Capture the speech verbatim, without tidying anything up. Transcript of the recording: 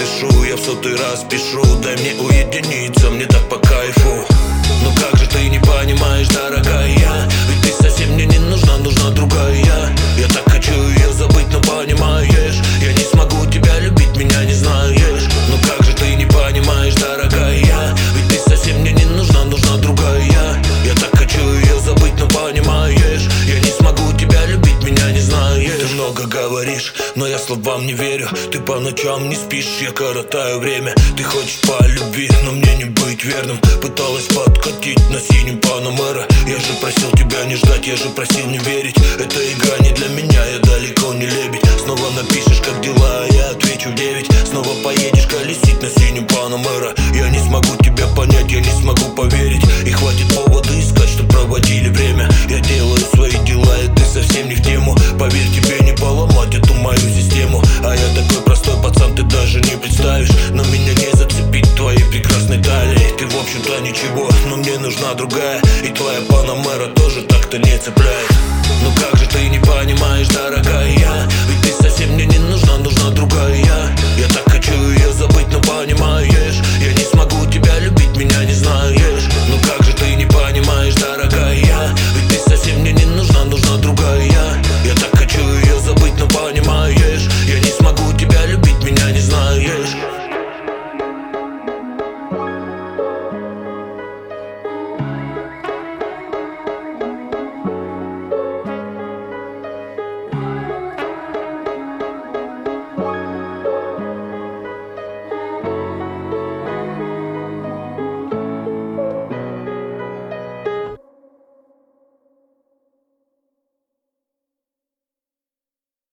дышу, я в сотый раз пишу: дай мне уединиться, мне так по кайфу. Ну как же ты не понимаешь, дорогая? Ведь ты совсем мне не нужна, нужна другая. Я так хочу ее забыть, но понимаешь, я не смогу тебя любить, меня не знаешь. Ну как же ты не понимаешь, дорогая? Ведь ты совсем мне не нужна, нужна другая. Я так хочу ее забыть, но понимаешь, я не смогу тебя любить, меня не знаешь. Ты много говоришь, но я словам не верю. Ты по ночам не спишь, я коротаю время. Ты хочешь по любви, но мне не быть верным. Пыталась подкатить на синем Панамера. Я же просил тебя не ждать, я же просил не верить. Эта игра не для меня, я далеко не лебедь. Снова напишешь, как дела, я отвечу в девять. Снова поедешь колесить на синем Панамера. Я не смогу тебя понять, я не смогу поверить. И хватит повода искать, что проводили время. Я делаю свои дела, и ты совсем не в тему. Поверь, тебе не поломать эту мою систему. А я такой простой пацан, ты даже не представишь. Но меня не зацепить твоей прекрасной талией. Ты в общем-то ничего, но мне нужна другая. И твоя Панамера тоже так-то не цепляет. Ну как же ты не понимаешь, дорогая? Ведь ты совсем мне не нужна,